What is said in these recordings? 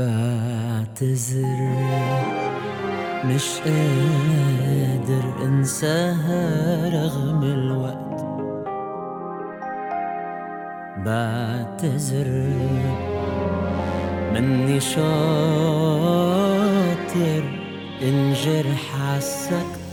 بعتذر مش قادر انساها رغم الوقت. بعتذر مني شاطر انجرح عالسكت.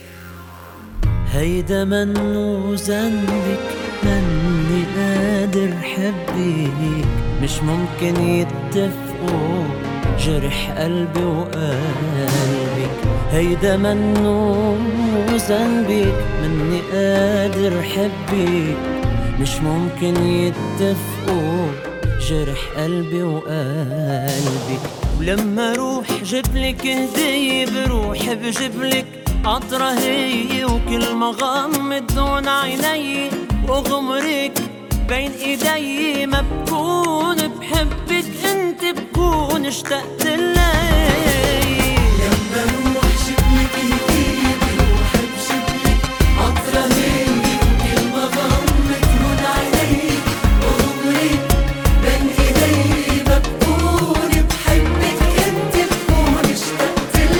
هيدا منو ذنبك، مني قادر حبك. مش ممكن يتفقوا جرح قلبي وقلبك. هيدا منو ذنبك، مني قادر حبك. مش ممكن يتفقوا جرح قلبي وقلبك. ولما روح جبلك هدية بروح بجبلك عطرة هي، وكل ما غمض دون عيني وغمرك بين ايدي ما بكون بحبك، انت بكون اشتقت لي. لما روح جبلك هدية بروح بجبلك عطرة هي، وكل ما غمض دون عيني وغمرك بين ايدي ما بكون بحبك، انت بكون اشتقت لي.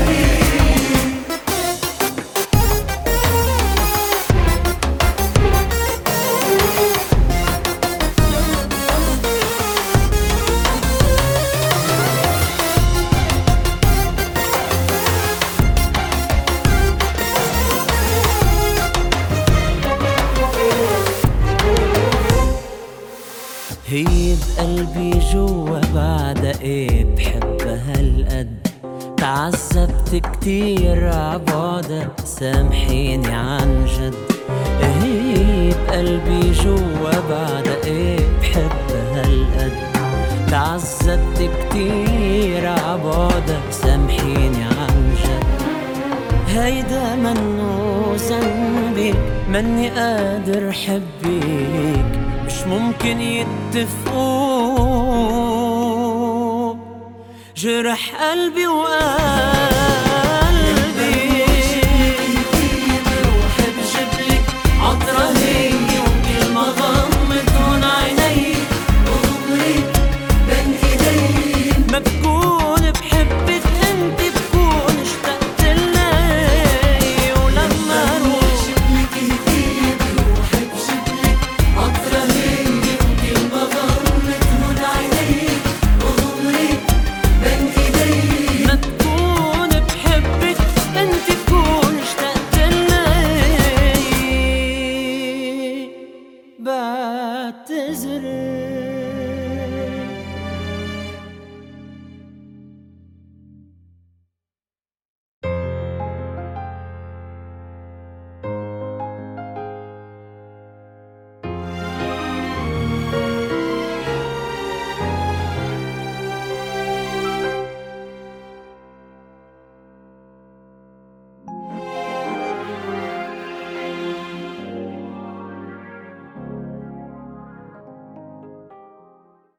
هي بقلبي جوا بعد ايه بحبها هالقد. تعذبت كتير عبعدها سامحيني عن جد. هي بقلبي جوا بعد ايه بحبها هالقد. تعذبت كتير عبعدها سامحيني عن جد. هيدا منو ذنبي، مني قادر حبك. مش ممكن يتفقوا جرح قلبي وقلبي. بروح بجبلك عطرة هي، وكل ما غمض دون عيني وغمرك بين ايدي ما بكون بحبك، انت بكون اشتقت لي. ولما روح جبلك هدية بروح بجبلك عطرة هي، وكل ما غمض دون عيني وغمرك بين ايدي ما تكون بحبك، انت بكون اشتقت لي. بعتذر